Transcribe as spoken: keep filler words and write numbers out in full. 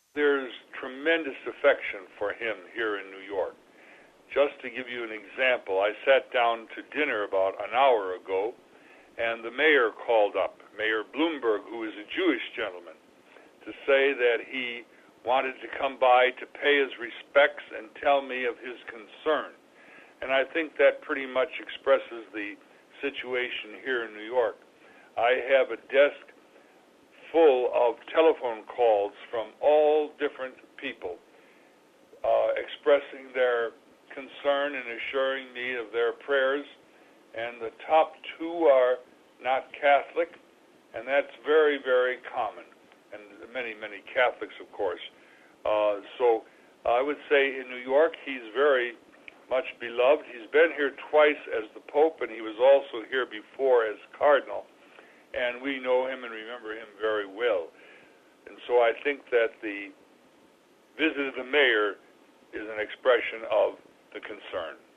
there's tremendous affection for him here in New York. Just to give you an example, I sat down to dinner about an hour ago, and the mayor called up, Mayor Bloomberg, who is a Jewish gentleman, to say that he wanted to come by to pay his respects and tell me of his concern. And I think that pretty much expresses the situation here in New York. I have a desk full of telephone calls from all different people uh, expressing their concern and assuring me of their prayers. And the top two are not Catholic, and that's very, very common. And many, many Catholics, of course. Uh, so I would say in New York, he's very much beloved. He's been here twice as the Pope, and he was also here before as Cardinal. And we know him and remember him very well. And so I think that the visit of the mayor is an expression of the concern.